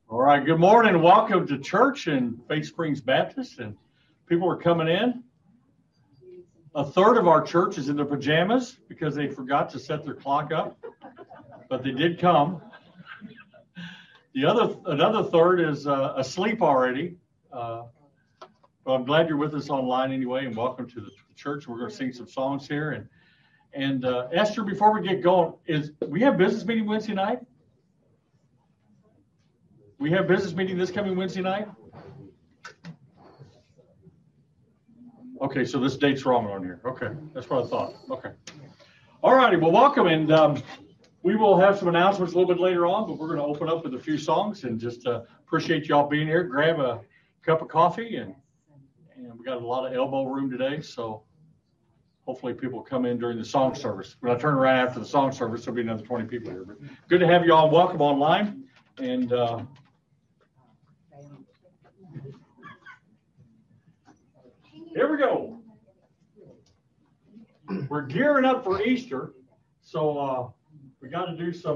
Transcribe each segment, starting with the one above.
All right, good morning. Welcome to church in Faith Springs Baptist. And people are coming in. A third of our church is in their pajamas because they forgot to set their clock up, but they did come. Another third is asleep already. But I'm glad you're with us online anyway, and welcome to the church. We're going to sing some songs here. And Esther, before we get going, we have business meeting Wednesday night? We have business meeting this coming Wednesday night? Okay, so this date's wrong on here. Okay, that's what I thought. Okay. All righty, well, welcome. And we will have some announcements a little bit later on, but we're going to open up with a few songs and just appreciate y'all being here. Grab a cup of coffee, and we got a lot of elbow room today, so hopefully people come in during the song service. When I turn around after the song service, there'll be another 20 people here. But good to have you all. Welcome online. And here we go. We're gearing up for Easter, so we got to do some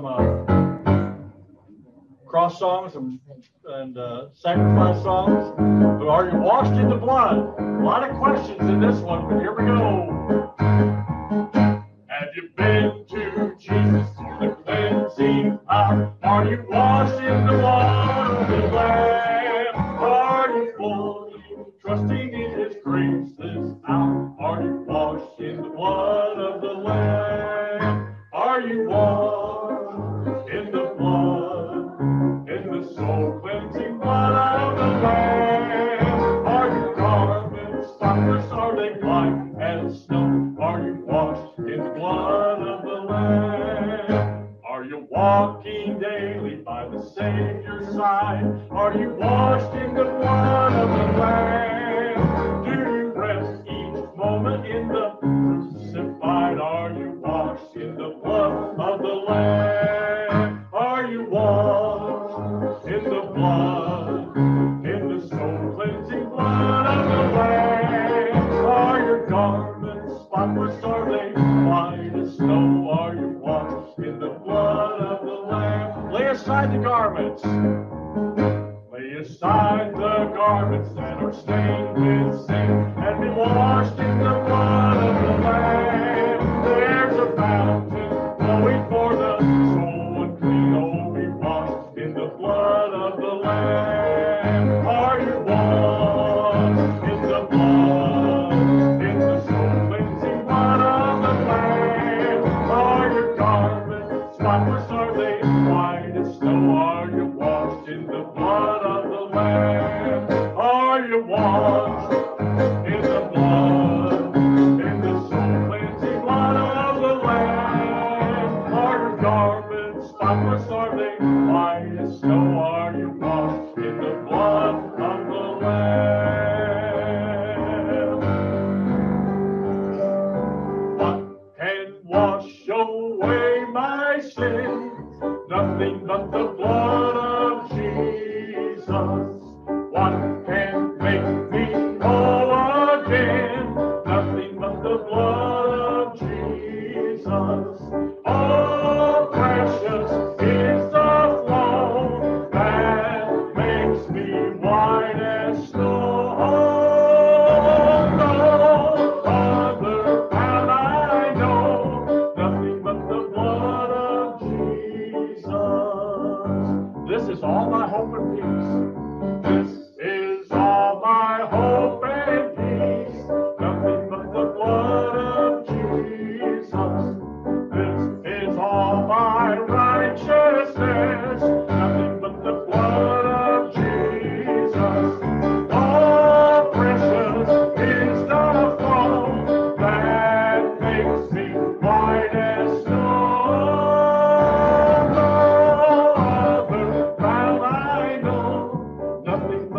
cross songs and sacrifice songs. But are you washed in the blood? A lot of questions in this one, but here we go. Have you been to Jesus through the cleansing power? Are you washed in the water of the Lamb? Are you fully trusting in His grace this hour? Are you washed in the blood of the Lamb? Are you washed in the blood, in the soul cleansing blood of the Lamb? Are your garments spotless? Are they white as snow? Are you washed in the blood of the Lamb? Are you walking daily by the Savior's side? Are you washed in the blood of the Lamb? Do you rest each moment in the crucified? Are you washed in the blood of the Lamb? Are you washed in the blood, in the soul cleansing blood of the Lamb? Are your garments spotless? Are they white as snow? Are you washed in the blood of the Lamb? Lay aside the garments. Lay aside the garments that are stained with sin, and be washed in the blood of the Lamb. There's a fountain flowing for the soul unclean. Oh, be washed in the blood of the Lamb. Are you washed in the blood, in the soul cleansing blood of the Lamb? Are your garments spotless? Are they white as snow? Are you washed in the blood of the Lamb? Are you washed in the blood, in the soul cleansing blood of the Lamb? Are your garments spotless? Are they white as snow? Are you washed in the blood of the Lamb? What can wash away my sin? Nothing but the blood of Jesus. What can make me whole again? Nothing but the blood of Jesus. Oh, precious is the flow that makes me white as snow. Oh, no other path I know. Nothing but the blood of Jesus. This is all my hope and peace. This is all my hope and peace. Nothing but the blood of Jesus. This is all my righteousness. Nothing but the blood of Jesus. Oh, precious is the flow that makes me white as snow. No other path I know. Nothing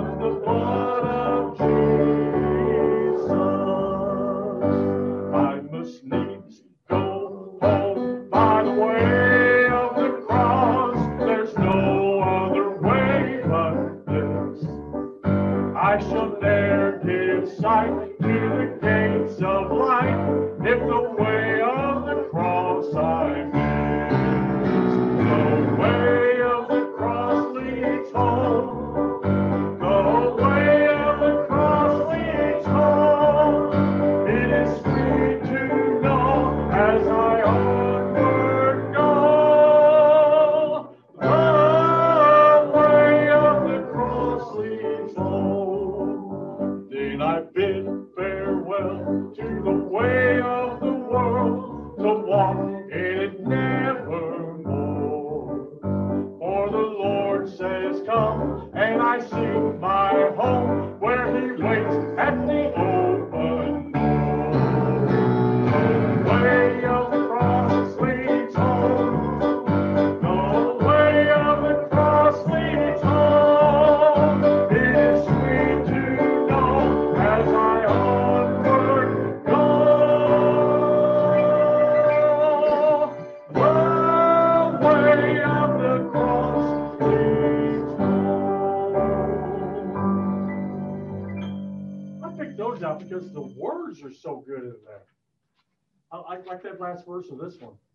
seek my home where he waits at the open door. The way of the cross leads home. The way of the cross leads home. It is sweet to know as I onward go. The way of the cross leads home. I picked those out because the words are so good in there. I like that last verse of this one.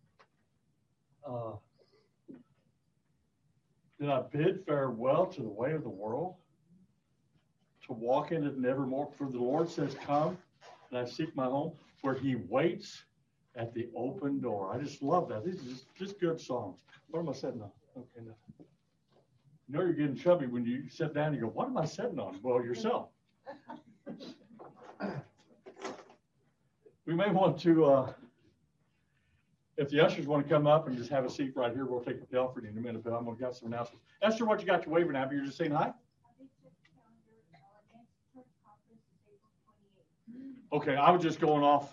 Did I bid farewell to the way of the world, to walk in it nevermore? For the Lord says, come, and I seek my home, where he waits at the open door. I just love that. These are just good songs. What am I sitting on? Okay, no. You know you're getting chubby when you sit down and you go, what am I sitting on? Well, yourself. We may want to, if the ushers want to come up and just have a seat right here, we'll take the offering in a minute, but I'm going to get some announcements. Esther, what you got your waving at? You're just saying hi? Okay, I was just going off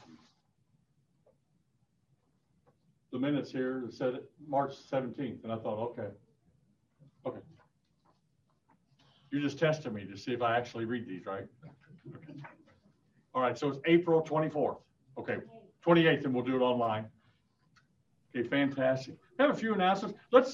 the minutes here that said March 17th, and I thought, okay. You're just testing me to see if I actually read these, right? Okay. All right, so it's April 24th. Okay, 28th, and we'll do it online. Okay, fantastic. I have a few announcements. Let's,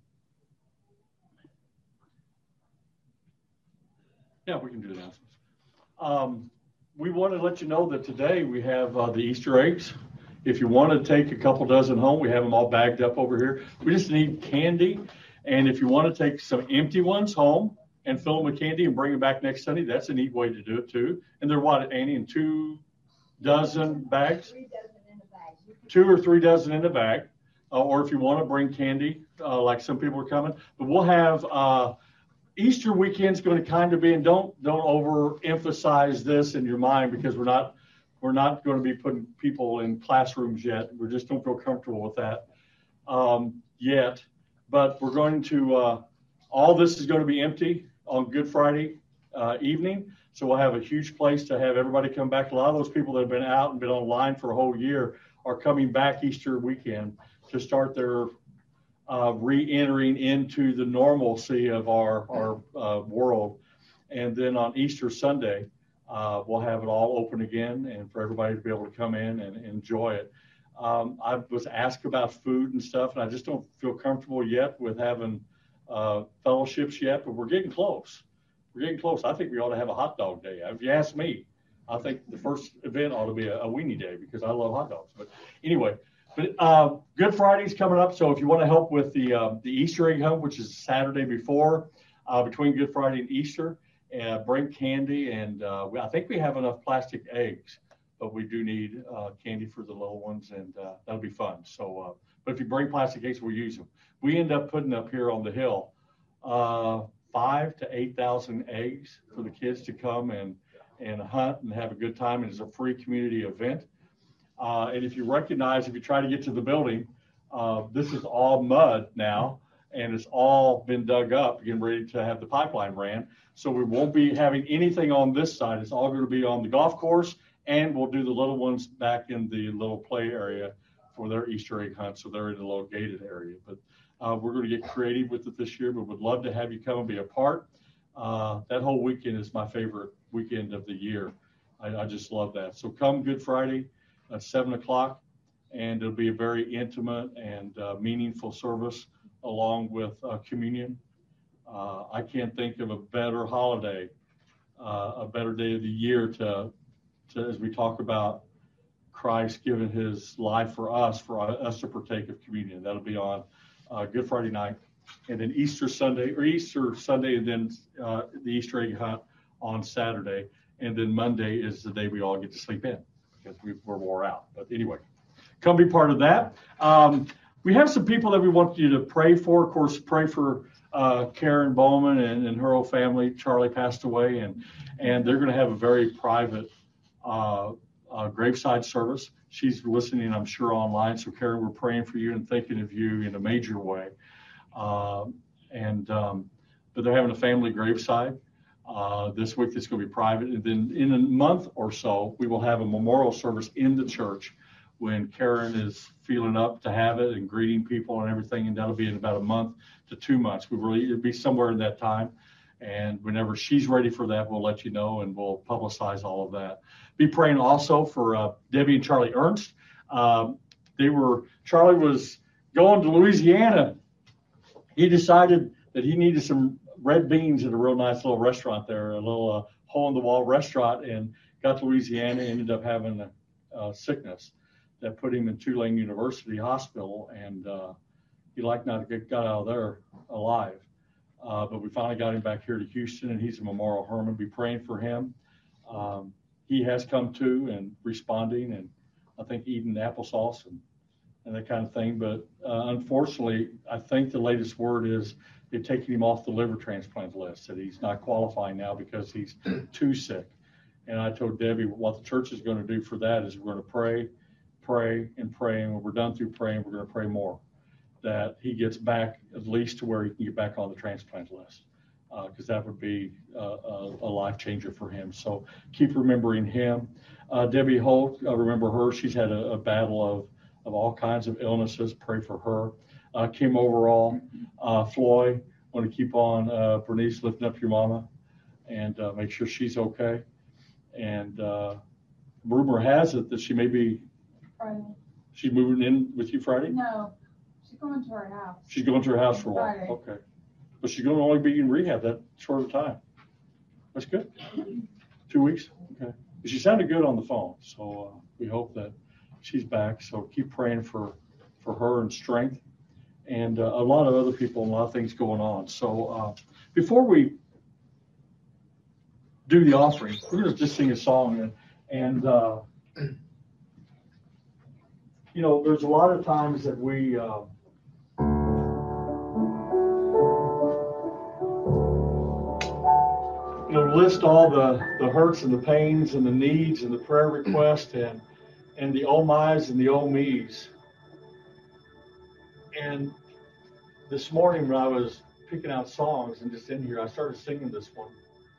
yeah, we can do announcements. We want to let you know that today we have the Easter eggs. If you want to take a couple dozen home, we have them all bagged up over here. We just need candy. And if you want to take some empty ones home and fill them with candy and bring them back next Sunday, that's a neat way to do it too. And they're what, Annie, in 2 dozen bags? 3 dozen in a bag. 2 or 3 dozen in a bag. Or if you want to bring candy, like some people are coming. But we'll have Easter weekend's going to kind of be, and don't overemphasize this in your mind, because we're not going to be putting people in classrooms yet. We just don't feel comfortable with that yet. But we're going to, all this is going to be empty on Good Friday evening. So we'll have a huge place to have everybody come back. A lot of those people that have been out and been online for a whole year are coming back Easter weekend to start their re-entering into the normalcy of our world. And then on Easter Sunday, we'll have it all open again and for everybody to be able to come in and enjoy it. I was asked about food and stuff, and I just don't feel comfortable yet with having fellowships yet, but we're getting close. We're getting close. I think we ought to have a hot dog day. If you ask me, I think the first event ought to be a weenie day, because I love hot dogs. But anyway, Good Friday's coming up. So if you want to help with the Easter egg hunt, which is Saturday before, between Good Friday and Easter, bring candy. And I think we have enough plastic eggs, but we do need candy for the little ones, and that'll be fun. So, but if you bring plastic eggs, we'll use them. We end up putting up here on the hill 5,000 to 8,000 eggs for the kids to come and hunt and have a good time. And it's a free community event. And if you recognize, if you try to get to the building, this is all mud now, and it's all been dug up, getting ready to have the pipeline ran. So we won't be having anything on this side. It's all going to be on the golf course, and we'll do the little ones back in the little play area for their Easter egg hunt. So they're in the little gated area. But we're going to get creative with it this year, but would love to have you come and be a part. That whole weekend is my favorite weekend of the year. I just love that. So come Good Friday at 7 o'clock, and it'll be a very intimate and meaningful service along with communion. I can't think of a better holiday, a better day of the year to as we talk about Christ giving his life for us to partake of communion. That'll be on Good Friday night, and then Easter Sunday, and then the Easter egg hunt on Saturday, and then Monday is the day we all get to sleep in because we're wore out. But anyway, come be part of that. We have some people that we want you to pray for. Of course, pray for Karen Bowman and her whole family. Charlie passed away, and they're going to have a very private graveside service. She's listening, I'm sure, online. So, Karen, we're praying for you and thinking of you in a major way. But but they're having a family graveside this week that's going to be private. And then in a month or so, we will have a memorial service in the church when Karen is feeling up to have it and greeting people and everything. And that'll be in about a month to 2 months. It'll be somewhere in that time. And whenever she's ready for that, we'll let you know, and we'll publicize all of that. Be praying also for Debbie and Charlie Ernst. Charlie was going to Louisiana. He decided that he needed some red beans at a real nice little restaurant there, a little hole-in-the-wall restaurant, and got to Louisiana, ended up having a sickness that put him in Tulane University Hospital, and he not got out of there alive. But we finally got him back here to Houston, and he's a Memorial Hermann. Be praying for him. He has come to and responding, and I think eating applesauce and that kind of thing. But unfortunately, I think the latest word is they're taking him off the liver transplant list, that he's not qualifying now because he's too sick. And I told Debbie what the church is going to do for that is we're going to pray, and when we're done through praying, we're going to pray more, that he gets back at least to where he can get back on the transplant list, because that would be a life changer for him. So keep remembering him. Debbie Holt, remember her. She's had a battle of all kinds of illnesses. Pray for her. Kim Overall, Floyd, want to keep on Bernice lifting up your mama and make sure she's okay. And rumor has it that she may be Friday. She's moving in with you Friday? No, she's going to her house. She's going to her house for a while. Friday. Okay. But she's going to only be in rehab that short of time. That's good. 2 weeks? Okay. She sounded good on the phone, so we hope that she's back. So keep praying for her and strength. And a lot of other people and a lot of things going on. So before we do the offering, we're going to just sing a song. And you know, there's a lot of times that we list all the hurts and the pains and the needs and the prayer requests and the oh my's and the oh me's. And this morning when I was picking out songs and just in here, I started singing this one.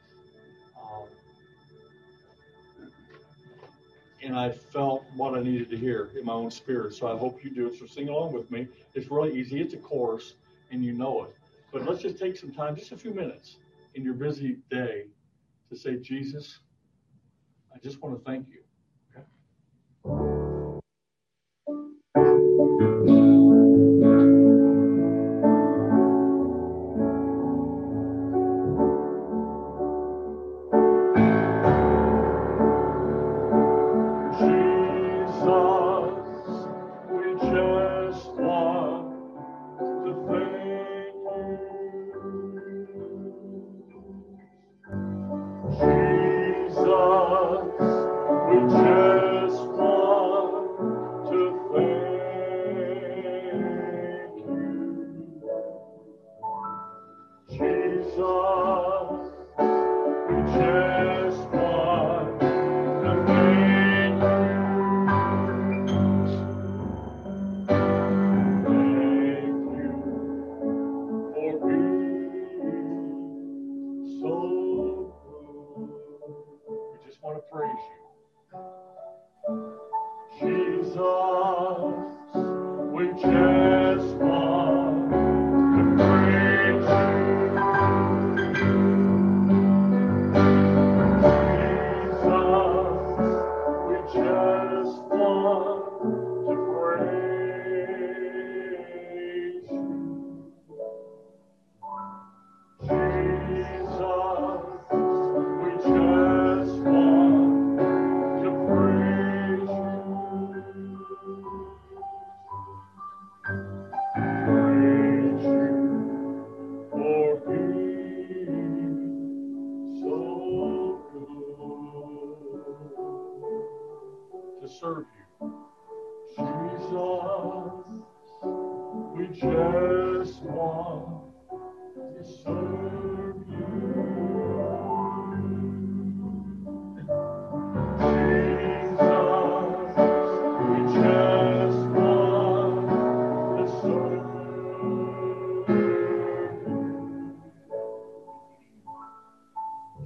And I felt what I needed to hear in my own spirit. So I hope you do it. So sing along with me. It's really easy. It's a chorus and you know it. But let's just take some time, just a few minutes in your busy day to say, Jesus, I just want to thank you. Okay?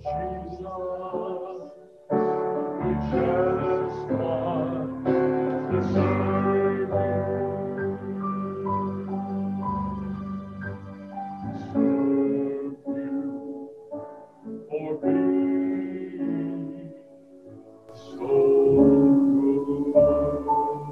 Jesus, we just want to serve you. Serve you for being so good.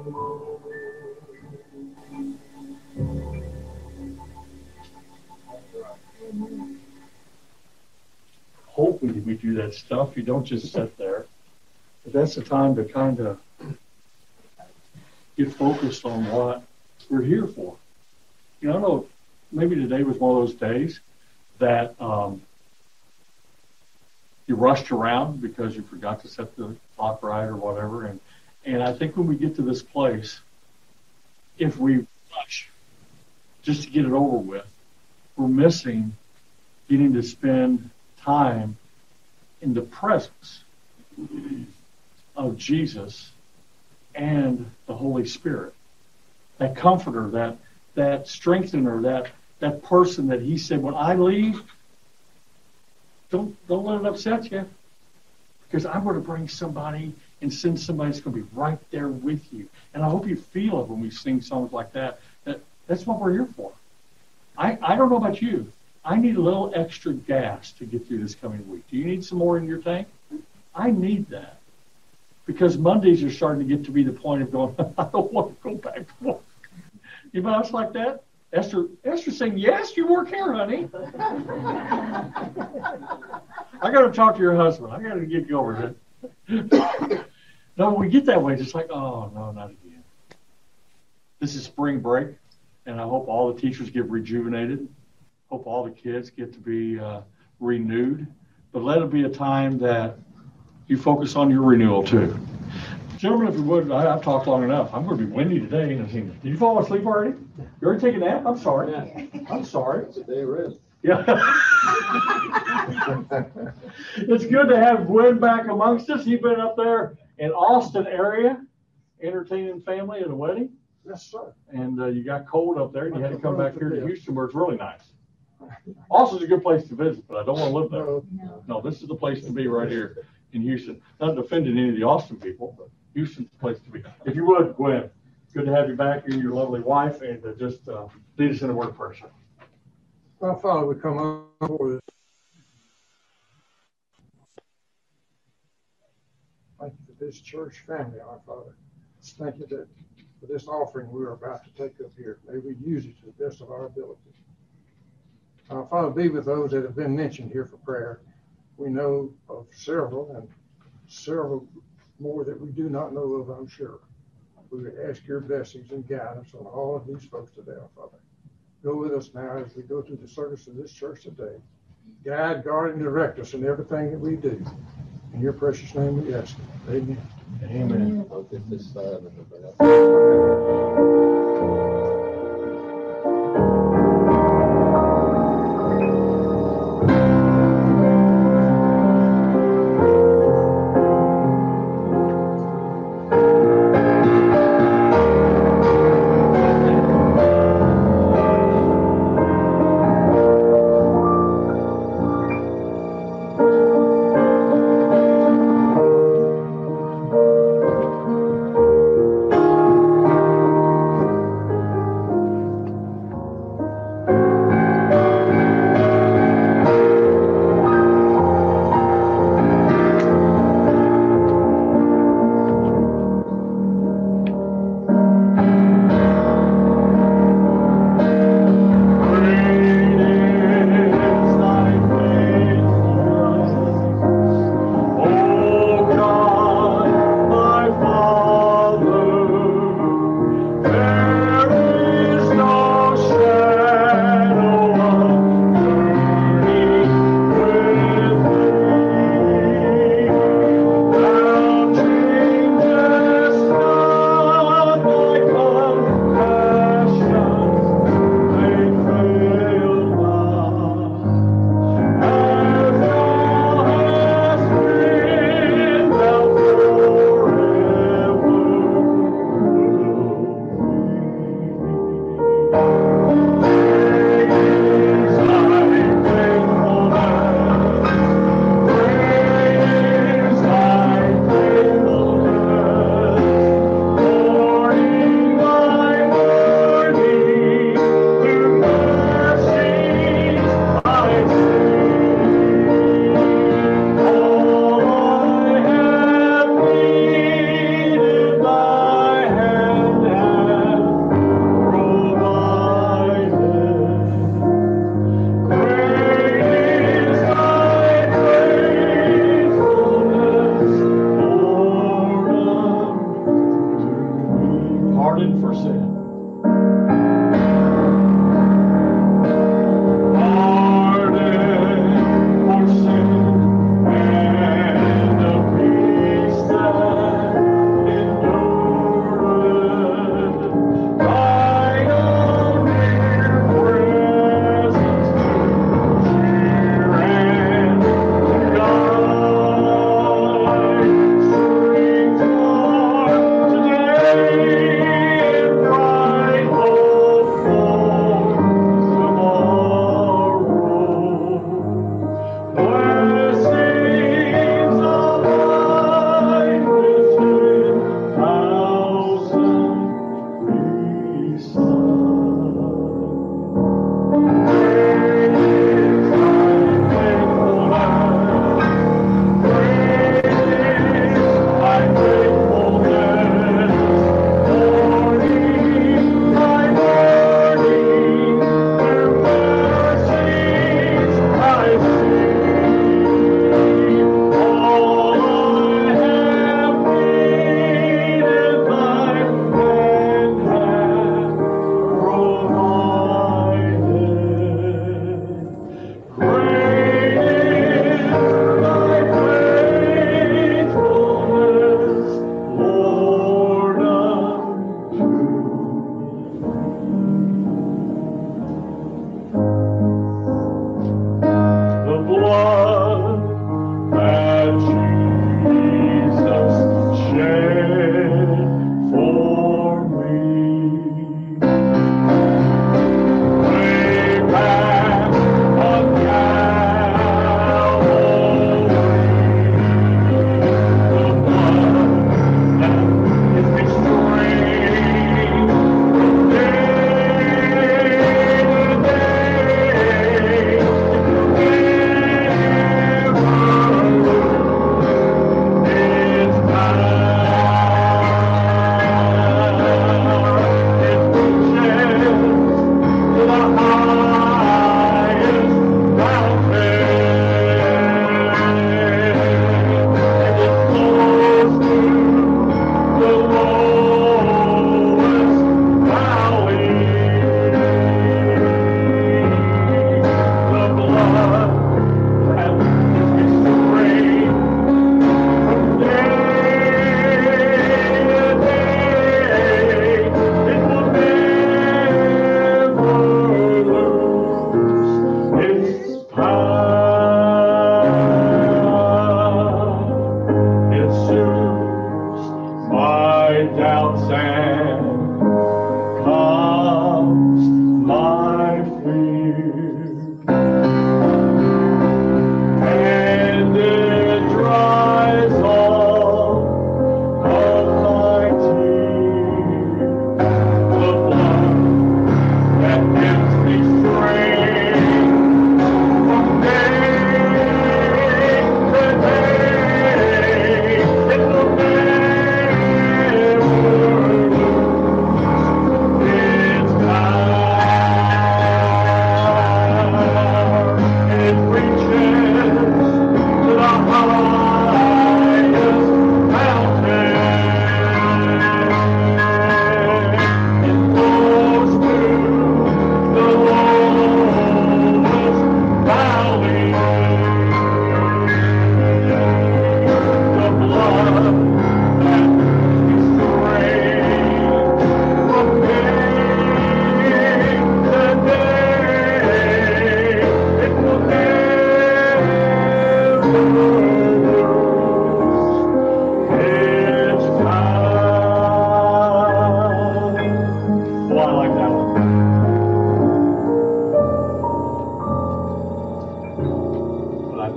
Hopefully we do that stuff. You don't just sit there. But that's the time to kind of get focused on what we're here for. You know, I know maybe today was one of those days that you rushed around because you forgot to set the clock right or whatever. And I think when we get to this place, if we rush just to get it over with, we're missing getting to spend time in the presence of Jesus and the Holy Spirit. That comforter, that strengthener, that person that he said, when I leave, don't let it upset you. Because I'm going to bring somebody and send somebody that's going to be right there with you. And I hope you feel it when we sing songs like that. That's what we're here for. I don't know about you. I need a little extra gas to get through this coming week. Do you need some more in your tank? I need that. Because Mondays are starting to get to be the point of going, I don't want to go back to work. You know, it's like that. Esther's saying, yes, you work here, honey. I got to talk to your husband. I got to get you over here. No, we get that way. Just like, oh, no, not again. This is spring break, and I hope all the teachers get rejuvenated. Hope all the kids get to be renewed. But let it be a time that you focus on your renewal, too. Gentlemen, if you would, I've talked long enough. I'm going to be windy today. Did you fall asleep already? You already take a nap? I'm sorry. Yeah. I'm sorry. It's a day of rest. Yeah. It's good to have Gwen back amongst us. You've been up there in Austin area entertaining family at a wedding. Yes, sir. And you got cold up there and you had to come back here to Houston where it's really nice. Austin's a good place to visit, but I don't want to live there. No, this is the place to be right here in Houston. Not offending any of the Austin people, but Houston's the place to be. If you would, Gwen, good to have you back here, your lovely wife, and just lead us in a word of prayer. Our Father, we come up with thank you for this church family, our Father. Thank you that for this offering we are about to take up here. May we use it to the best of our ability. Our Father, be with those that have been mentioned here for prayer. We know of several and several more that we do not know of, I'm sure. We would ask your blessings and guidance on all of these folks today, our Father. Go with us now as we go through the service of this church today. Guide, guard, and direct us in everything that we do. In your precious name we ask it. Amen. Amen. I'll get this side of the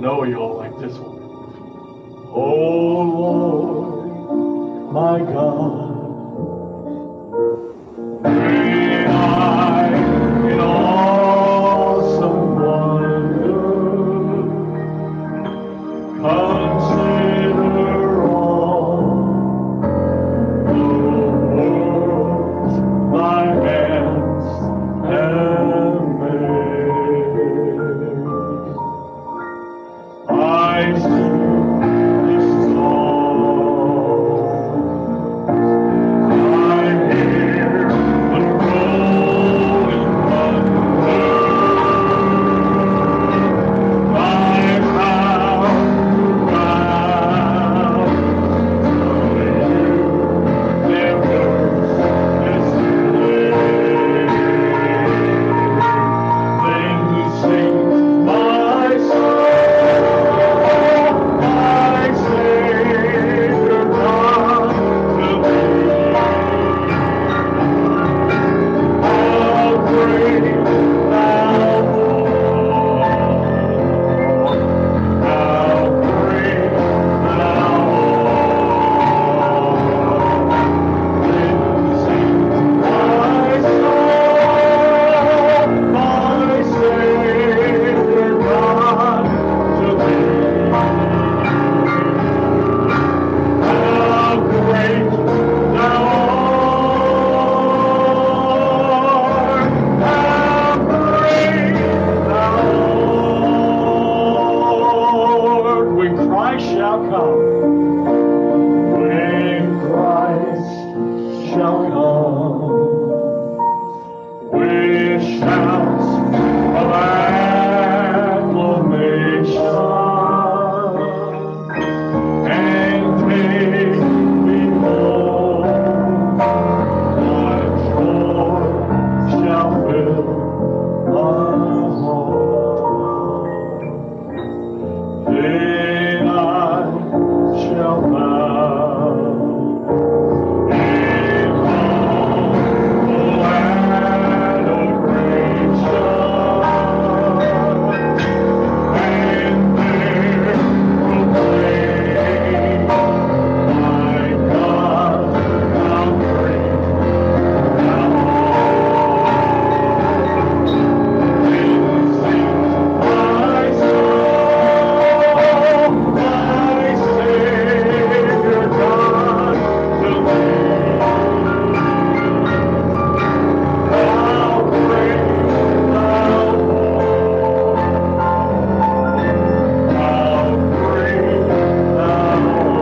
know you'll like this one. Oh Lord, my God, may I in awesome wonder consider all the worlds thy hands have made. I sing this song. I hear the rolling thunder. I bow down to you. Their words display. Then sings my soul, my Savior God to thee. How great thou art! How great thou art! Then sings my soul, my Savior God to thee. How great thou art! How great thou art! When Christ shall come, when Christ shall come, with shouts of acclamation, and take me home, what joy shall fill my heart. Then I shall bow in humble adoration, and there proclaim, my God, how great thou art. Then sings my soul, my Savior God to thee. How great thou art! How great thou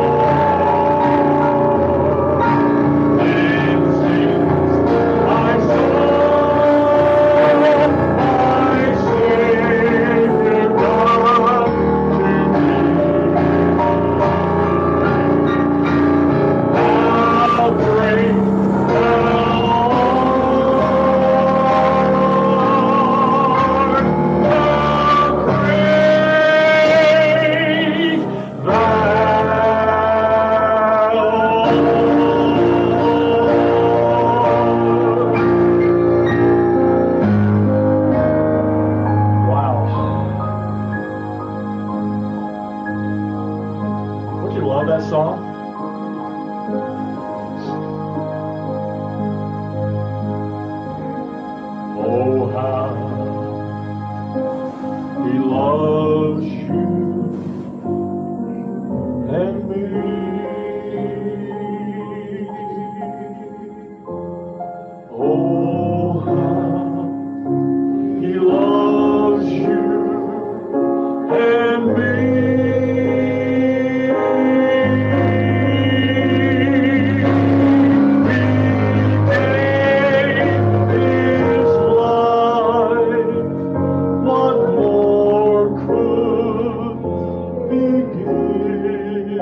art! Then sings my soul, my Savior God to thee. How great thou art! How great Wow. Don't you love that song? Oh, how he loves you and me. Oh, how he loves you and me. He gave his life. What more could he give?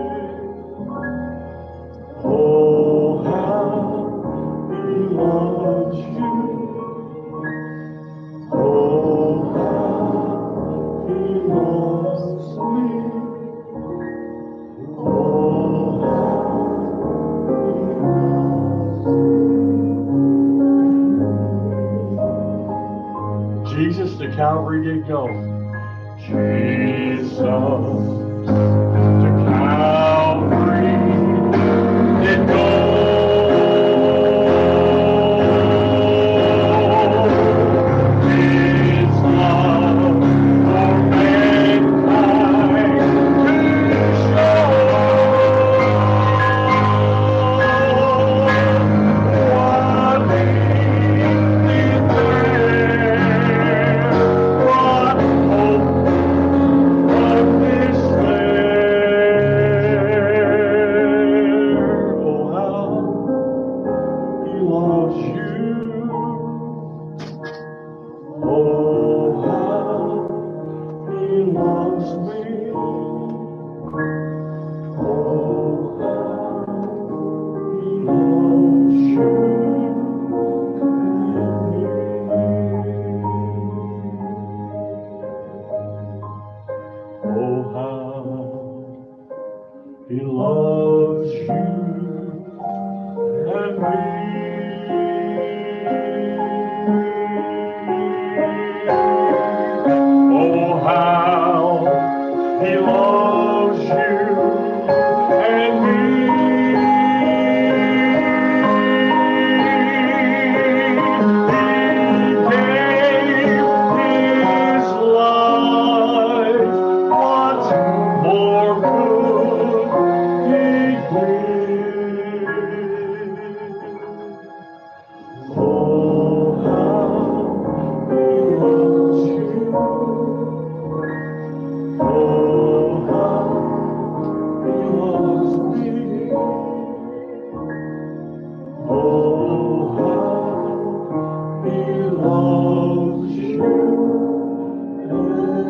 Oh, how he loves you. Oh, how he loves me. Oh, how he loves me. Jesus to Calvary did go. Jesus to Calvary did go. His love for mankind to show. What he did there brought hope from despair. Oh, how he loves you. Oh, how he loves me. Oh, how he loves you and me. Oh, how he loves you and me. Oh, how he loves you and me. He gave his life. What more could he give? Oh, how he loves you. Oh, how he loves me. Oh, how he loves you and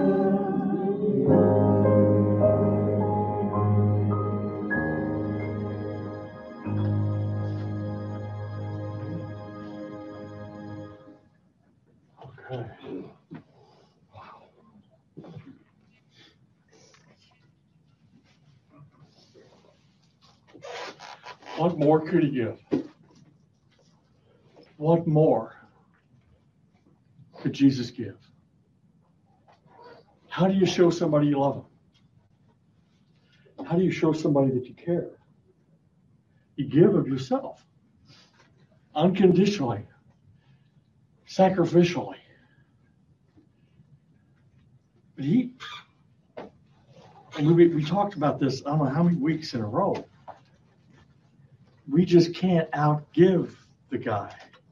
me. Okay. What more could he give? What more could Jesus give? How do you show somebody you love them? How do you show somebody that you care? You give of yourself, unconditionally, sacrificially. But we talked about this, I don't know how many weeks in a row. We just can't outgive the guy.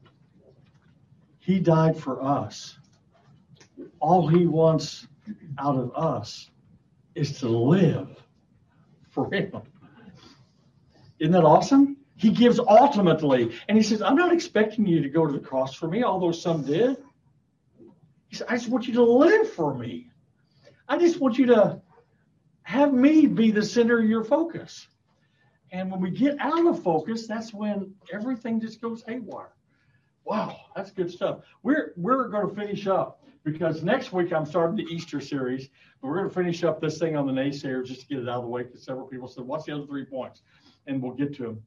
He died for us. All he wants out of us is to live for him. Isn't that awesome? He gives ultimately. And he says, I'm not expecting you to go to the cross for me, although some did. He said, I just want you to live for me. I just want you to have me be the center of your focus. And when we get out of focus, that's when everything just goes haywire. Wow, that's good stuff. We're going to finish up because next week I'm starting the Easter series, but we're going to finish up this thing on the naysayers just to get it out of the way because several people said, what's the other 3 points? And we'll get to them.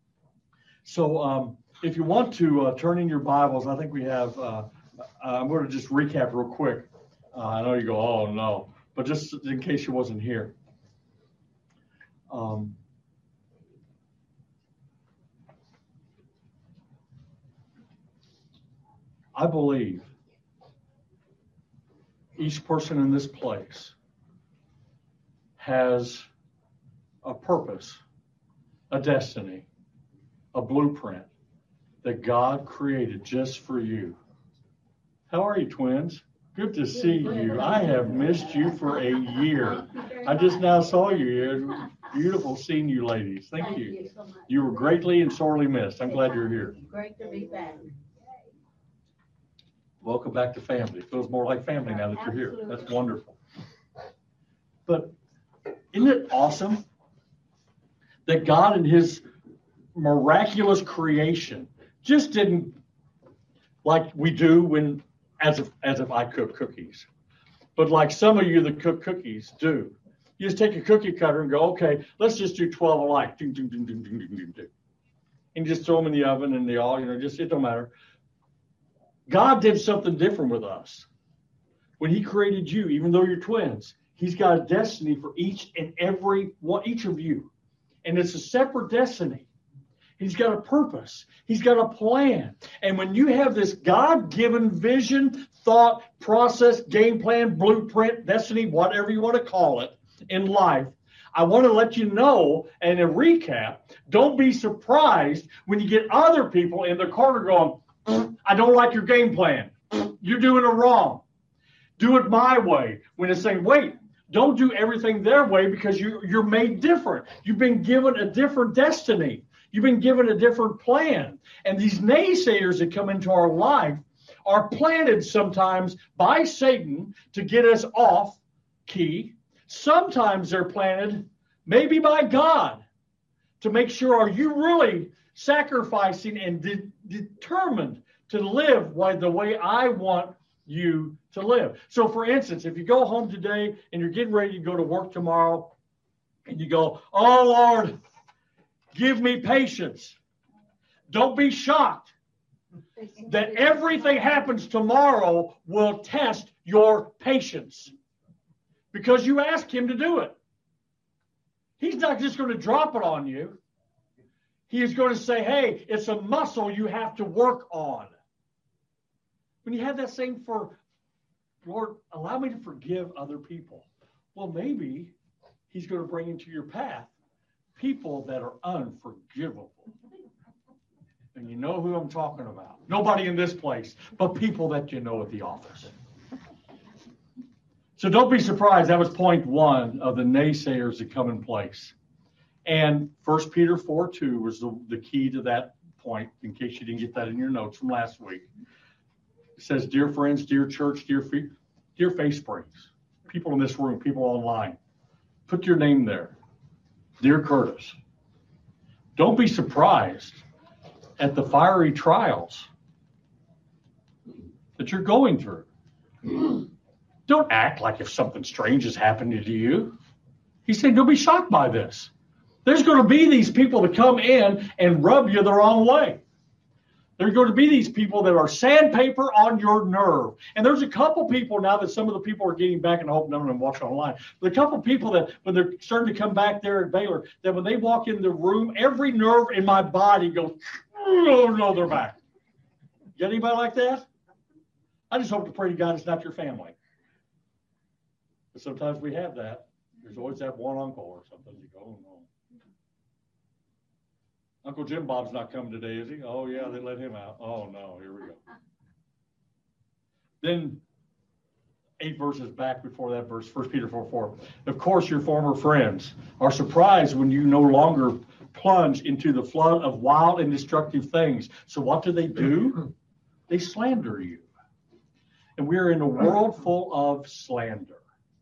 So if you want to turn in your Bibles, I think we have, I'm going to just recap real quick. I know you go, oh no, but just in case you wasn't here. I believe each person in this place has a purpose, a destiny, a blueprint that God created just for you. How are you, twins? Good to see you. I have missed you for a year. I just now saw you here. Beautiful seeing you ladies. Thank you. So much. You were greatly and sorely missed. I'm glad you're here. Great to be back. Welcome back to family. It feels more like family now that you're here. Absolutely. That's wonderful. But isn't it awesome that God in his miraculous creation just didn't, like we do when as if I cook cookies, but like some of you that cook cookies do. You just take a cookie cutter and go, okay, let's just do 12 alike. Ding, ding, ding, ding, ding, ding, ding, ding. And just throw them in the oven and they all, just, it don't matter. God did something different with us. When he created you, even though you're twins, he's got a destiny for each and every one, each of you. And it's a separate destiny. He's got a purpose. He's got a plan. And when you have this God-given vision, thought, process, game plan, blueprint, destiny, whatever you want to call it in life, I want to let you know, and a recap, don't be surprised when you get other people in the corner going, I don't like your game plan. You're doing it wrong. Do it my way. When it's saying, wait, don't do everything their way because you're made different. You've been given a different destiny. You've been given a different plan. And these naysayers that come into our life are planted sometimes by Satan to get us off key. Sometimes they're planted maybe by God to make sure, are you really sacrificing and determined to live the way I want you to live? So for instance, if you go home today and you're getting ready to go to work tomorrow and you go, oh Lord, give me patience. Don't be shocked that everything happens tomorrow will test your patience because you asked him to do it. He's not just going to drop it on you. He is going to say, hey, it's a muscle you have to work on. When you have that same for, Lord, allow me to forgive other people. Well, maybe he's going to bring into your path people that are unforgivable. And you know who I'm talking about. Nobody in this place, but people that you know at the office. So don't be surprised. That was point one of the naysayers that come in place. And 1 Peter 4:2 was the key to that point, in case you didn't get that in your notes from last week. It says, dear friends, dear church, dear FaceSprings, people in this room, people online, put your name there. Dear Curtis, don't be surprised at the fiery trials that you're going through. Don't act like if something strange is happening to you. He's saying, don't be shocked by this. There's going to be these people that come in and rub you the wrong way. There's going to be these people that are sandpaper on your nerve. And there's a couple people now that some of the people are getting back, and I hope none of them watch online, but a couple people that when they're starting to come back there at Baylor, that when they walk in the room, every nerve in my body goes, oh, no, they're back. Got anybody like that? I just hope to pray to God it's not your family. But sometimes we have that. There's always that one uncle or something. You go, oh, no. Uncle Jim Bob's not coming today, is he? Oh, yeah, they let him out. Oh, no, here we go. Then 8 verses back before that verse, 1 Peter 4:4. Of course, your former friends are surprised when you no longer plunge into the flood of wild and destructive things. So what do? They slander you. And we're in a world full of slander.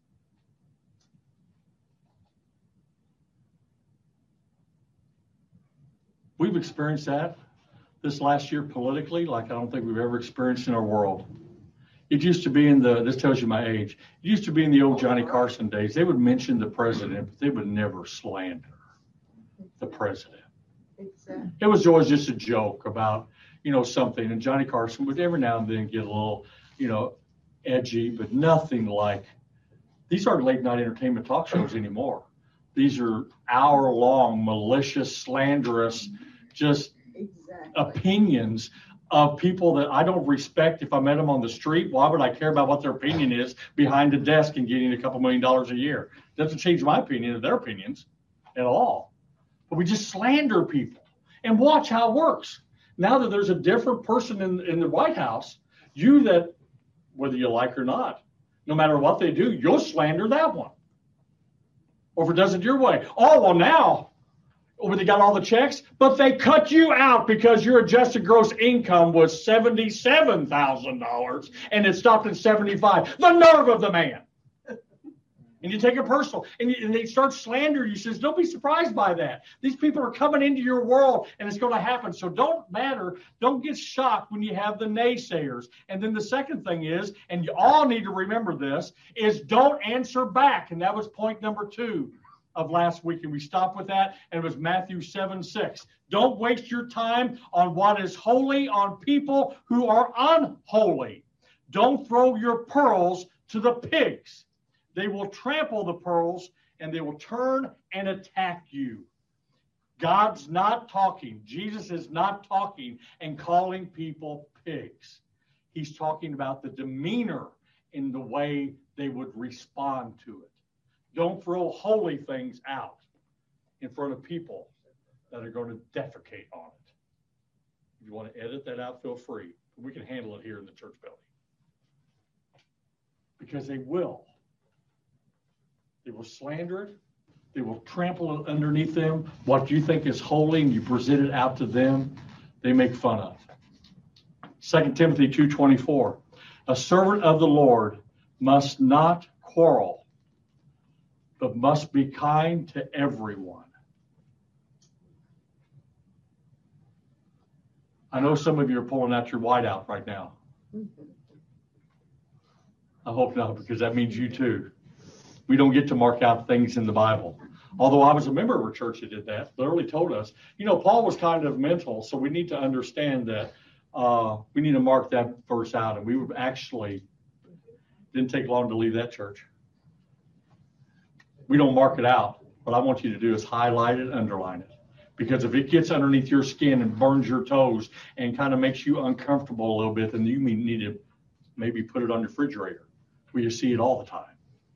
We've experienced that this last year politically, like I don't think we've ever experienced in our world. It used to be this tells you my age. It used to be in the old Johnny Carson days. They would mention the president, but they would never slander the president. Exactly. It was always just a joke about, something. And Johnny Carson would every now and then get a little, edgy, but nothing like, these aren't late night entertainment talk shows anymore. These are hour-long, malicious, slanderous, just opinions of people that I don't respect. If I met them on the street, why would I care about what their opinion is behind a desk and getting a couple $1 million a year? It doesn't change my opinion of their opinions at all. But we just slander people. And watch how it works. Now that there's a different person in the White House, whether you like or not, no matter what they do, you'll slander that one. Or if it doesn't your way. Oh, well, now, they got all the checks, but they cut you out because your adjusted gross income was $77,000 and it stopped at $75,000. The nerve of the man. And you take it personal. And they start slandering you. Says, don't be surprised by that. These people are coming into your world and it's going to happen. So don't get shocked when you have the naysayers. And then the second thing is, and you all need to remember this, is don't answer back. And that was point number 2 of last week. And we stopped with that. And it was Matthew 7:6. Don't waste your time on what is holy on people who are unholy. Don't throw your pearls to the pigs. They will trample the pearls, and they will turn and attack you. God's not talking. Jesus is not talking and calling people pigs. He's talking about the demeanor in the way they would respond to it. Don't throw holy things out in front of people that are going to defecate on it. If you want to edit that out, feel free. We can handle it here in the church building. Because they will. They will slander it. They will trample it underneath them. What you think is holy and you present it out to them, they make fun of. 2 Timothy 2:24. A servant of the Lord must not quarrel, but must be kind to everyone. I know some of you are pulling out your whiteout right now. I hope not, because that means you too. We don't get to mark out things in the Bible. Although I was a member of a church that did that, literally told us, Paul was kind of mental, so we need to understand that we need to mark that verse out. And we would actually, didn't take long to leave that church. We don't mark it out. What I want you to do is highlight it, underline it. Because if it gets underneath your skin and burns your toes and kind of makes you uncomfortable a little bit, then you need to maybe put it on your refrigerator where you see it all the time.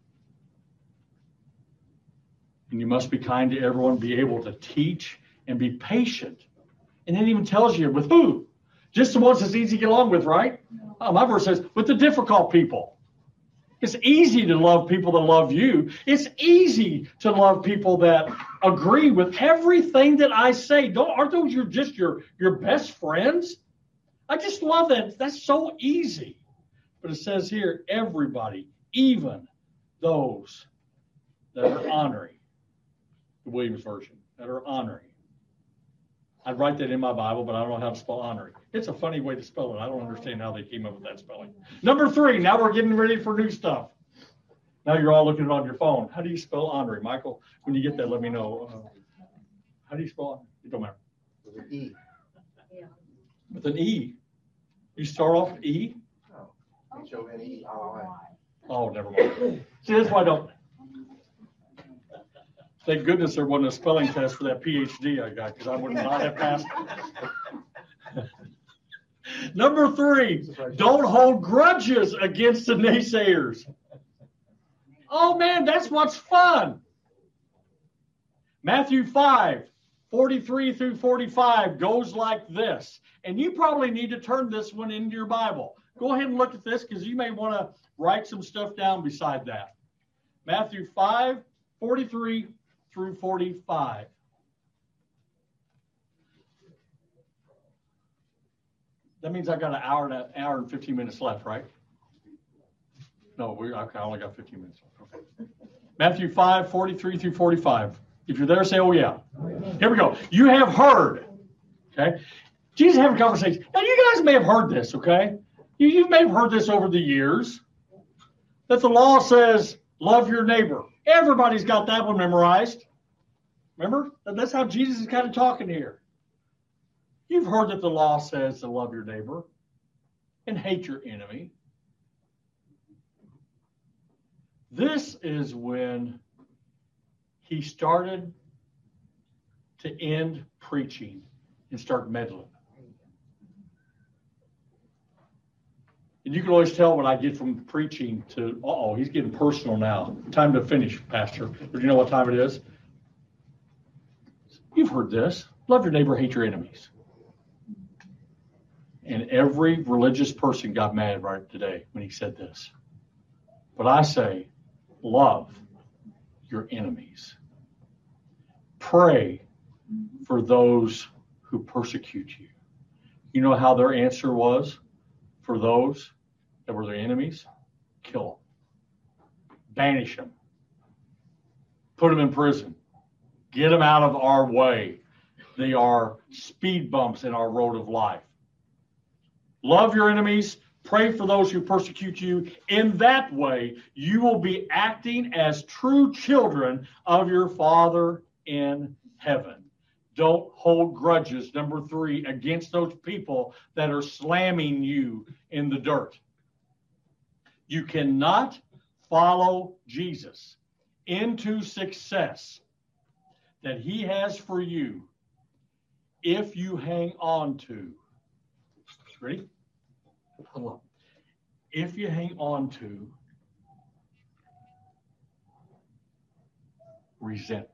And you must be kind to everyone, be able to teach and be patient. And it even tells you with who? Just the ones that's easy to get along with, right? My verse says, with the difficult people. It's easy to love people that love you. It's easy to love people that agree with everything that I say. Aren't those your best friends? I just love that. That's so easy. But it says here, everybody, even those that are honoring. The Williams version, that are honoring. I'd write that in my Bible, but I don't know how to spell honoring. It's a funny way to spell it. I don't understand how they came up with that spelling. Number 3, now we're getting ready for new stuff. Now you're all looking on your phone. How do you spell honoring? Michael, when you get that, let me know. How do you spell it? It don't matter. With an E. With an E. You start off with E? No. H-O-N-E-R-Y. Oh, never mind. See, that's why I don't. Thank goodness there wasn't a spelling test for that PhD I got, because I would not have passed it. Number 3, don't hold grudges against the naysayers. Oh, man, that's what's fun. Matthew 5:43 through 45 goes like this. And you probably need to turn this one into your Bible. Go ahead and look at this, because you may want to write some stuff down beside that. Matthew 5:43 through 45. That means I got an hour and 15 minutes left, right? No, I only got 15 minutes left. Okay. Matthew 5:43 through 45. If you're there, say, oh, yeah. Here we go. You have heard. Okay. Jesus having a conversation. Now, you guys may have heard this, okay? You may have heard this over the years. That the law says, love your neighbor. Everybody's got that one memorized. Remember? That's how Jesus is kind of talking here. You've heard that the law says to love your neighbor and hate your enemy. This is when he started to end preaching and start meddling. And you can always tell when I get from preaching to, he's getting personal now. Time to finish, Pastor. Do you know what time it is? You've heard this. Love your neighbor, hate your enemies. And every religious person got mad right today when he said this. But I say, love your enemies. Pray for those who persecute you. You know how their answer was for those that were their enemies? Kill them. Banish them. Put them in prison. Get them out of our way. They are speed bumps in our road of life. Love your enemies. Pray for those who persecute you. In that way, you will be acting as true children of your Father in heaven. Don't hold grudges, number 3, against those people that are slamming you in the dirt. You cannot follow Jesus into success that he has for you if you hang on to, ready? Hold on. If you hang on to resentment.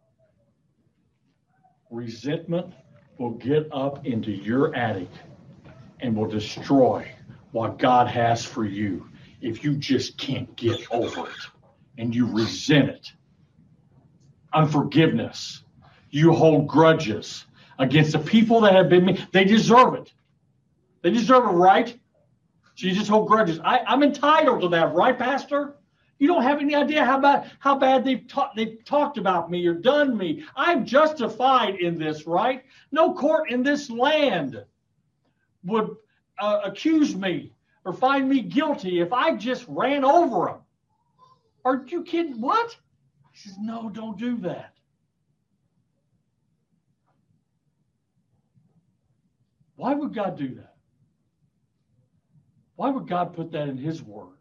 Resentment will get up into your attic and will destroy what God has for you if you just can't get over it and you resent it. Unforgiveness. You hold grudges against the people that have been mean. They deserve it. They deserve it, right? So you just hold grudges. I'm entitled to that, right, Pastor? You don't have any idea how bad they've talked about me or done me. I'm justified in this, right? No court in this land would accuse me or find me guilty if I just ran over them. Are you kidding? What? He says, no, don't do that. Why would God do that? Why would God put that in his word?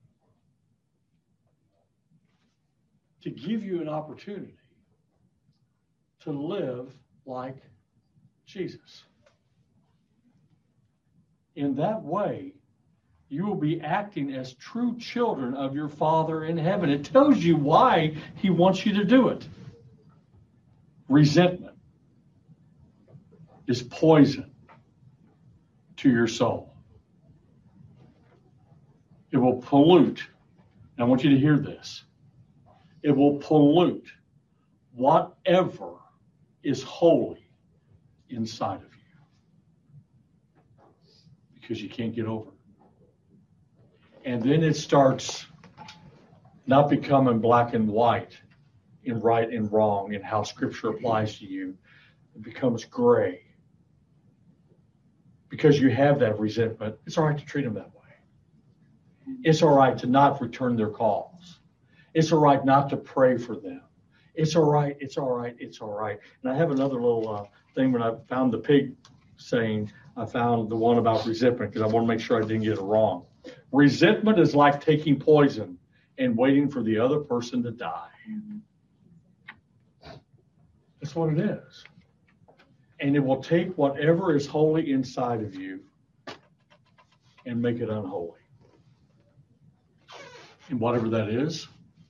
To give you an opportunity to live like Jesus. In that way, you will be acting as true children of your Father in heaven. It tells you why he wants you to do it. Resentment is poison to your soul. It will pollute. And I want you to hear this. It will pollute whatever is holy inside of you. Because you can't get over it. And then it starts not becoming black and white in right and wrong and how Scripture applies to you. It becomes gray. Because you have that resentment, it's all right to treat them that way. It's all right to not return their calls. It's all right not to pray for them. It's all right, it's all right, it's all right. And I have another little thing when I found the pig saying, I found the one about resentment because I want to make sure I didn't get it wrong. Resentment is like taking poison and waiting for the other person to die. That's what it is. And it will take whatever is holy inside of you and make it unholy. And whatever that is,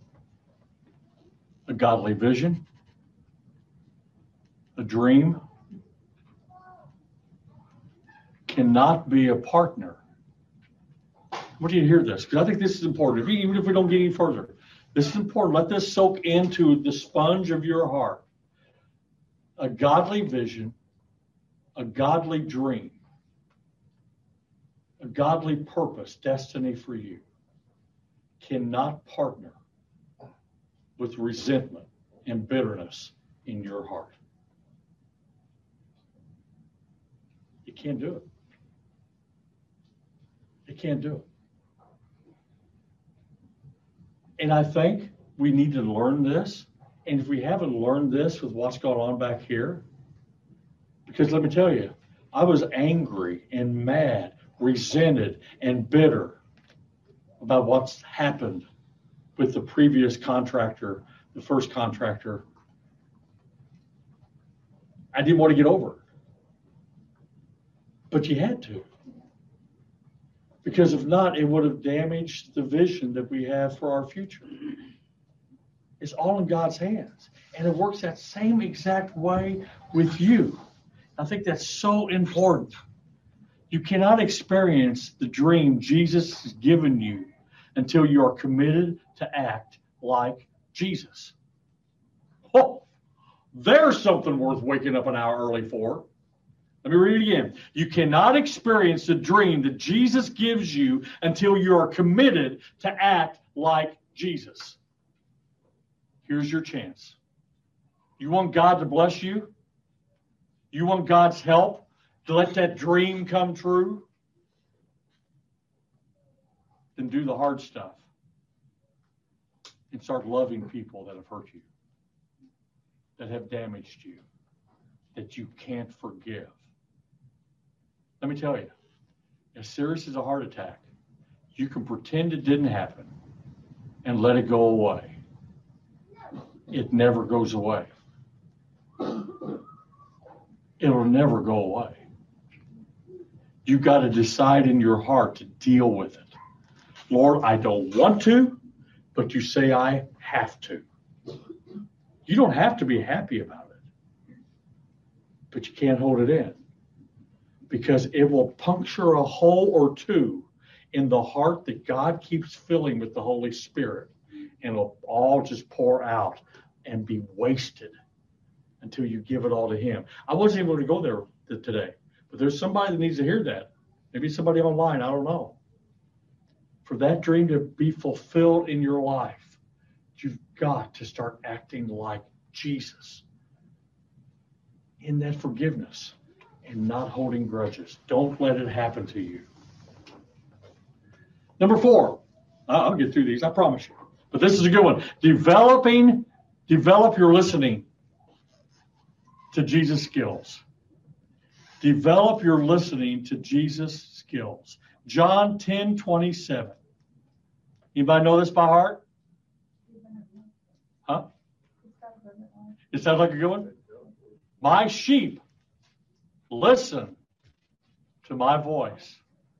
a godly vision, a dream, cannot be a partner. I want you to hear this, because I think this is important. Even if we don't get any further, this is important. Let this soak into the sponge of your heart. A godly vision, a godly dream, a godly purpose, destiny for you, cannot partner with resentment and bitterness in your heart. You can't do it. You can't do it. And I think we need to learn this. And if we haven't learned this with what's going on back here, because let me tell you, I was angry and mad, resented and bitter about what's happened with the previous contractor, the first contractor. I didn't want to get over it. But you had to. Because if not, it would have damaged the vision that we have for our future. It's all in God's hands. And it works that same exact way with you. I think that's so important. You cannot experience the dream Jesus has given you until you are committed to act like Jesus. Oh, there's something worth waking up an hour early for. Let me read it again. You cannot experience the dream that Jesus gives you until you are committed to act like Jesus. Here's your chance. You want God to bless you? You want God's help to let that dream come true? Then do the hard stuff and start loving people that have hurt you, that have damaged you, that you can't forgive. Let me tell you, as serious as a heart attack, you can pretend it didn't happen, and let it go away. It never goes away. It'll never go away. You got to decide in your heart to deal with it. Lord, I don't want to, but you say I have to. You don't have to be happy about it, but you can't hold it in, because it will puncture a hole or two in the heart that God keeps filling with the Holy Spirit, and it'll all just pour out and be wasted until you give it all to Him. I wasn't able to go there today, but there's somebody that needs to hear that. Maybe somebody online, I don't know. For that dream to be fulfilled in your life, you've got to start acting like Jesus in that forgiveness and not holding grudges. Don't let it happen to you. Number 4, I'll get through these, I promise you. But this is a good one. Develop your listening to Jesus skills. Develop your listening to Jesus skills. John 10:27. Anybody know this by heart? Huh? It sounds like a good one? My sheep listen to my voice.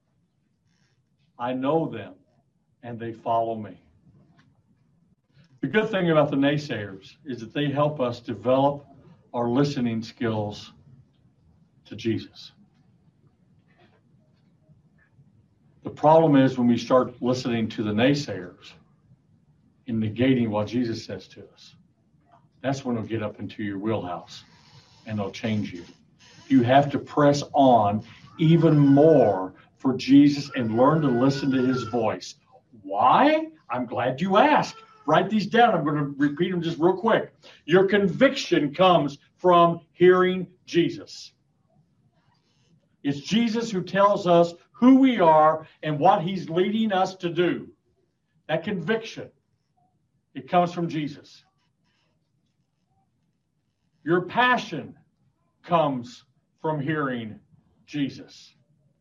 I know them, and they follow me. The good thing about the naysayers is that they help us develop our listening skills to Jesus. The problem is when we start listening to the naysayers and negating what Jesus says to us. That's when it'll get up into your wheelhouse and it'll change you. You have to press on even more for Jesus and learn to listen to His voice. Why? I'm glad you asked. Write these down. I'm going to repeat them just real quick. Your conviction comes from hearing Jesus. It's Jesus who tells us who we are and what He's leading us to do. That conviction, it comes from Jesus. Your passion comes from hearing Jesus.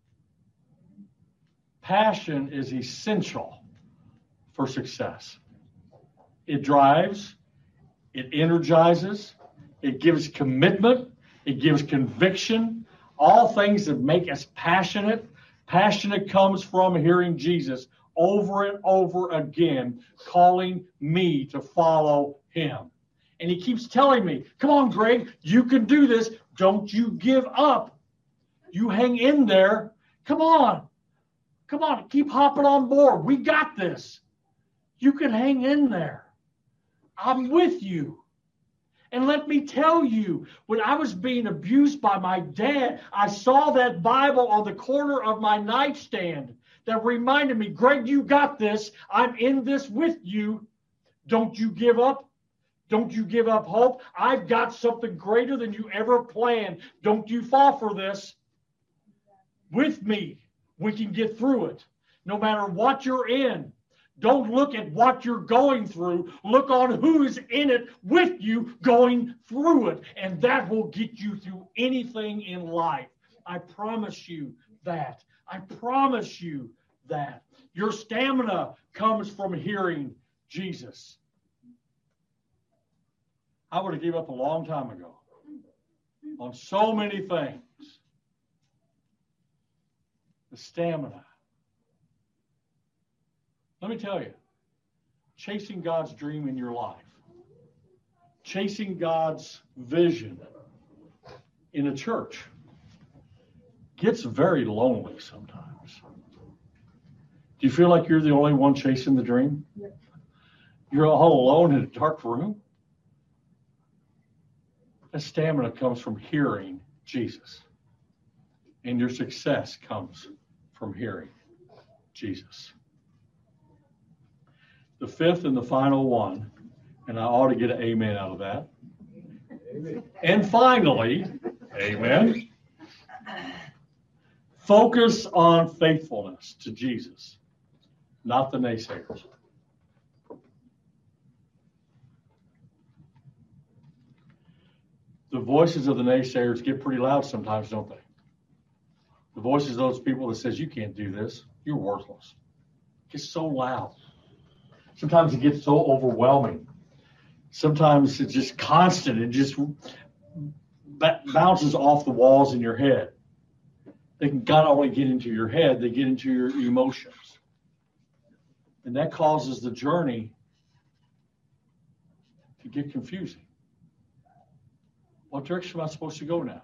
Passion is essential for success. It drives, it energizes, it gives commitment, it gives conviction, all things that make us passionate. Passionate comes from hearing Jesus over and over again, calling me to follow Him. And He keeps telling me, come on, Greg, you can do this. Don't you give up. You hang in there. Come on. Come on, keep hopping on board. We got this. You can hang in there. I'm with you. And let me tell you, when I was being abused by my dad, I saw that Bible on the corner of my nightstand that reminded me, Greg, you got this. I'm in this with you. Don't you give up. Don't you give up hope. I've got something greater than you ever planned. Don't you fall for this. With me, we can get through it. No matter what you're in. Don't look at what you're going through. Look on who's in it with you going through it. And that will get you through anything in life. I promise you that. I promise you that. Your stamina comes from hearing Jesus. I would have given up a long time ago on so many things. The stamina. Let me tell you, chasing God's dream in your life, chasing God's vision in a church gets very lonely sometimes. Do you feel like you're the only one chasing the dream? Yep. You're all alone in a dark room? That stamina comes from hearing Jesus. And your success comes from hearing Jesus. The fifth and the final one, and I ought to get an amen out of that. Amen. And finally, amen, focus on faithfulness to Jesus, not the naysayers. The voices of the naysayers get pretty loud sometimes, don't they? The voices of those people that says, you can't do this, you're worthless. It gets so loud. Sometimes it gets so overwhelming. Sometimes it's just constant. It just bounces off the walls in your head. They can not only get into your head, they get into your emotions. And that causes the journey to get confusing. What direction am I supposed to go now?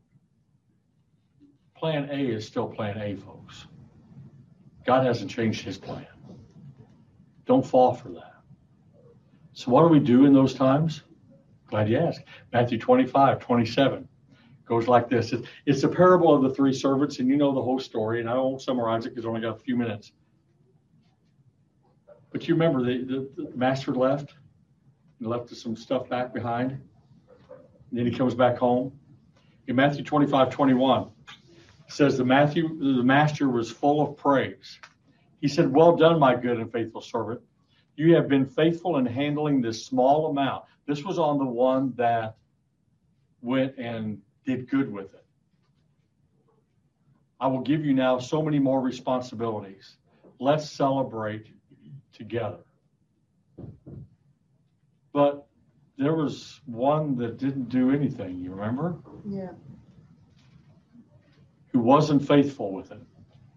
Plan A is still plan A, folks. God hasn't changed his plan. Don't fall for that. So what do we do in those times? Glad you asked. Matthew 25:27 goes like this. It's a parable of the three servants, and you know the whole story, and I won't summarize it because I only got a few minutes. But you remember the master left and left some stuff back behind. And then he comes back home. In Matthew 25:21, it says the master was full of praise. He said, "Well done, my good and faithful servant. You have been faithful in handling this small amount." This was on the one that went and did good with it. "I will give you now so many more responsibilities. Let's celebrate together." But there was one that didn't do anything, you remember? Yeah. Who wasn't faithful with it.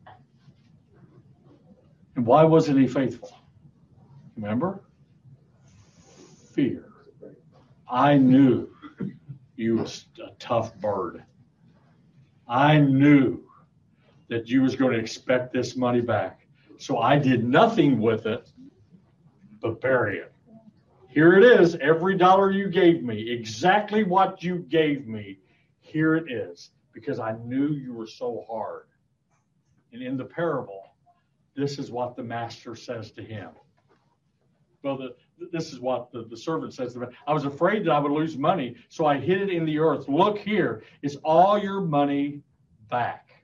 And why wasn't he faithful? Remember? Fear. I knew you was a tough bird. I knew that you was going to expect this money back. So I did nothing with it but bury it. Here it is, every dollar you gave me, exactly what you gave me, here it is, because I knew you were so hard. And in the parable, this is what the master says to him. Well, this is what the servant says to him. "I was afraid that I would lose money, so I hid it in the earth. Look here, is all your money back."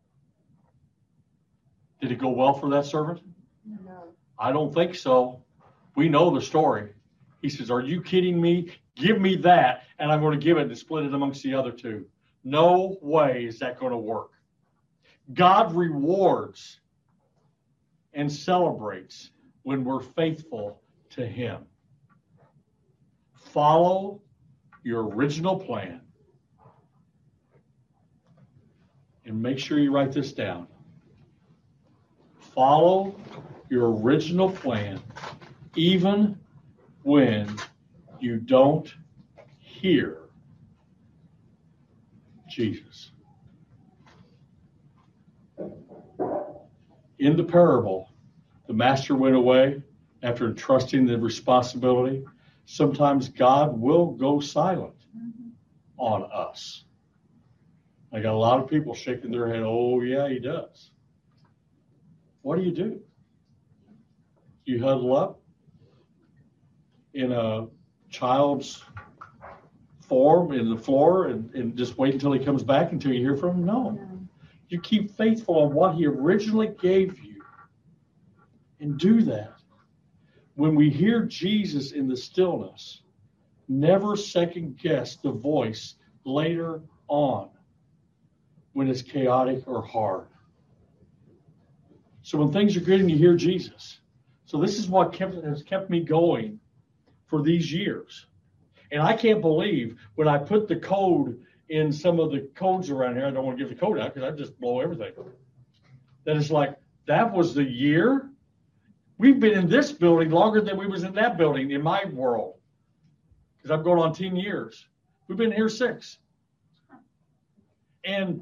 Did it go well for that servant? No. I don't think so. We know the story. He says, "Are you kidding me? Give me that, and I'm going to give it and split it amongst the other two." No way is that going to work. God rewards and celebrates when we're faithful to him. Follow your original plan. And make sure you write this down. Follow your original plan, even when you don't hear Jesus. In the parable, the master went away after entrusting the responsibility. Sometimes God will go silent on us. I got a lot of people shaking their head. "Oh, yeah, he does." What do? You huddle up in a child's form in the floor and just wait until he comes back until you hear from him? No. You keep faithful on what he originally gave you and do that. When we hear Jesus in the stillness, never second guess the voice later on when it's chaotic or hard. So when things are good and you hear Jesus. So this is what has kept me going for these years. And I can't believe when I put the code in some of the codes around here, I don't want to give the code out because I just blow everything. That it's like, that was the year? We've been in this building longer than we was in that building in my world. Because I'm going on 10 years. We've been here 6. And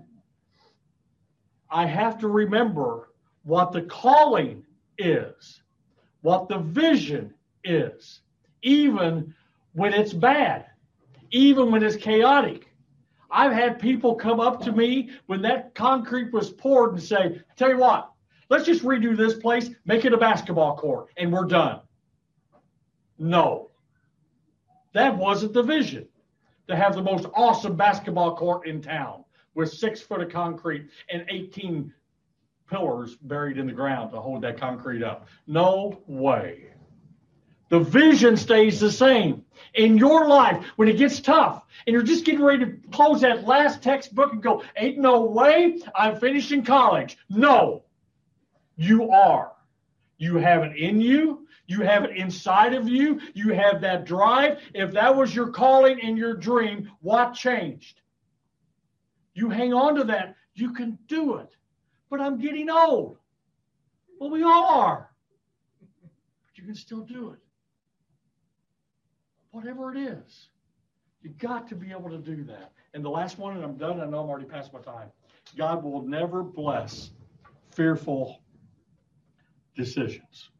I have to remember what the calling is, what the vision is, even when it's bad, even when it's chaotic. I've had people come up to me when that concrete was poured and say, "Tell you what, let's just redo this place, make it a basketball court, and we're done." No, that wasn't the vision, to have the most awesome basketball court in town with 6 foot of concrete and 18 pillars buried in the ground to hold that concrete up. No way. The vision stays the same. In your life, when it gets tough and you're just getting ready to close that last textbook and go, "Ain't no way I'm finishing college." No, you are. You have it in you. You have it inside of you. You have that drive. If that was your calling and your dream, what changed? You hang on to that. You can do it. But I'm getting old. Well, we all are. But you can still do it. Whatever it is. You got to be able to do that. And the last one, and I'm done. I know I'm already past my time. God will never bless fearful decisions.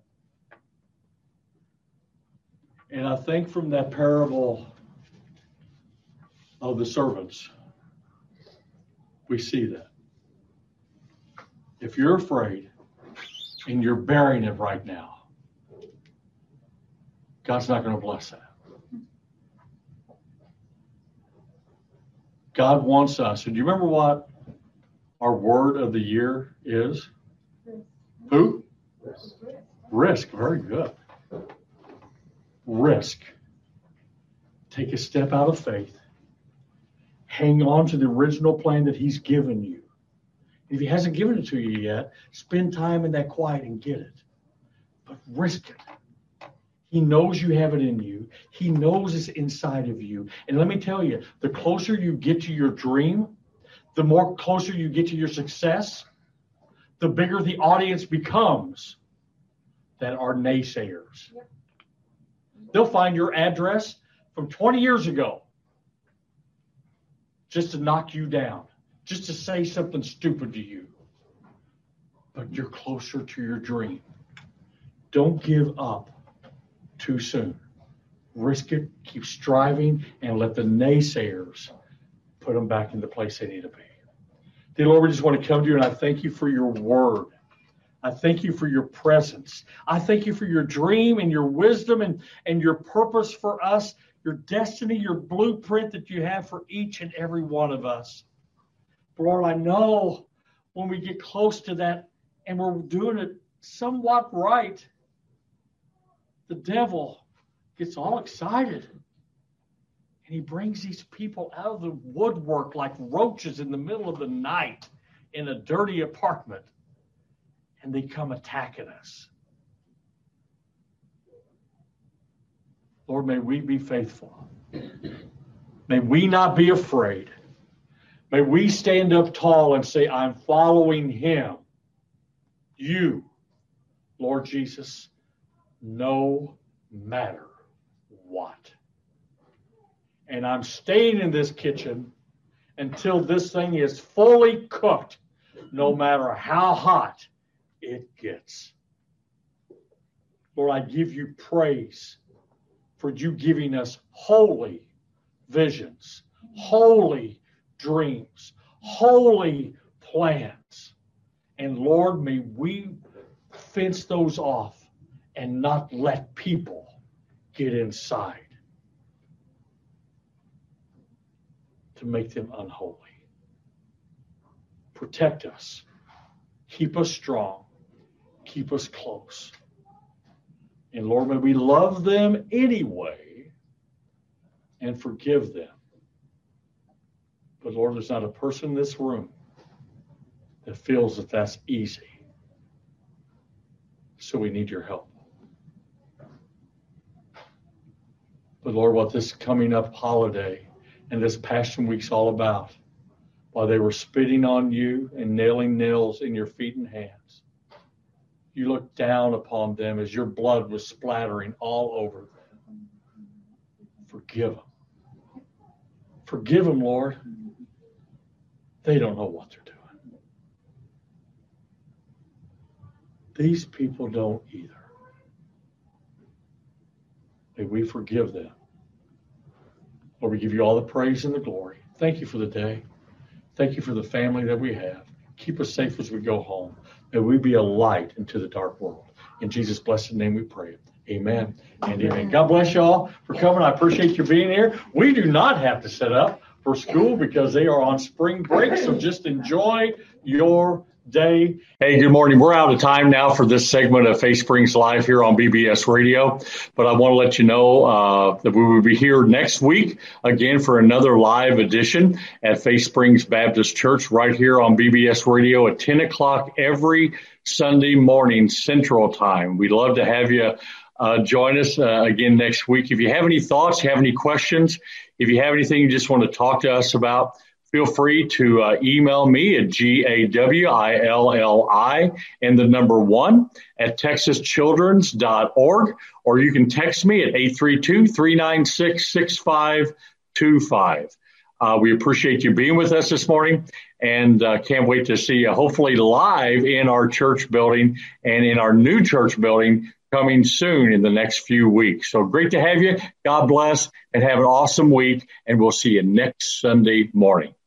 And I think from that parable of the servants, we see that. If you're afraid and you're bearing it right now, God's not going to bless that. God wants us. And do you remember what our word of the year is? Who? Risk. Very good. Risk. Take a step out of faith. Hang on to the original plan that he's given you. If he hasn't given it to you yet, spend time in that quiet and get it. But risk it. He knows you have it in you. He knows it's inside of you. And let me tell you, the closer you get to your dream, the more closer you get to your success, the bigger the audience becomes that are naysayers. Yep. They'll find your address from 20 years ago just to knock you down, just to say something stupid to you. But you're closer to your dream. Don't give up too soon. Risk it, keep striving, and let the naysayers put them back in the place they need to be. Dear Lord, we just want to come to you, and I thank you for your word. I thank you for your presence. I thank you for your dream and your wisdom and your purpose for us, your destiny, your blueprint that you have for each and every one of us. But Lord, I know when we get close to that and we're doing it somewhat right, the devil gets all excited. And he brings these people out of the woodwork like roaches in the middle of the night in a dirty apartment. And they come attacking us. Lord, may we be faithful. May we not be afraid. May we stand up tall and say, I'm following him. You, Lord Jesus, no matter what. And I'm staying in this kitchen until this thing is fully cooked, no matter how hot it gets. Lord, I give you praise for you giving us holy visions, holy dreams, holy plans. And Lord, may we fence those off and not let people get inside to make them unholy. Protect us. Keep us strong. Keep us close. And Lord, may we love them anyway and forgive them. But Lord, there's not a person in this room that feels that that's easy. So we need your help. But Lord, what this coming up holiday and this Passion Week's all about, while they were spitting on you and nailing nails in your feet and hands, you looked down upon them as your blood was splattering all over them. Forgive them. Forgive them, Lord. They don't know what they're doing. These people don't either. May we forgive them. Lord, we give you all the praise and the glory. Thank you for the day. Thank you for the family that we have. Keep us safe as we go home. May we be a light into the dark world. In Jesus' blessed name we pray. Amen and amen. God bless y'all for coming. I appreciate you being here. We do not have to set up for school because they are on spring break, so just enjoy your day. Hey, good morning. We're out of time now for this segment of Faith Springs Live here on BBS Radio, but I want to let you know that we will be here next week again for another live edition at Faith Springs Baptist Church right here on BBS Radio at 10 o'clock every Sunday morning Central Time. We'd love to have you join us again next week. If you have any thoughts, have any questions, if you have anything you just want to talk to us about, feel free to email me at GAWILLI and the number 1 at texaschildrens.org, or you can text me at 832-396-6525. We appreciate you being with us this morning and can't wait to see you hopefully live in our church building and in our new church building coming soon in the next few weeks. So great to have you. God bless and have an awesome week, and we'll see you next Sunday morning.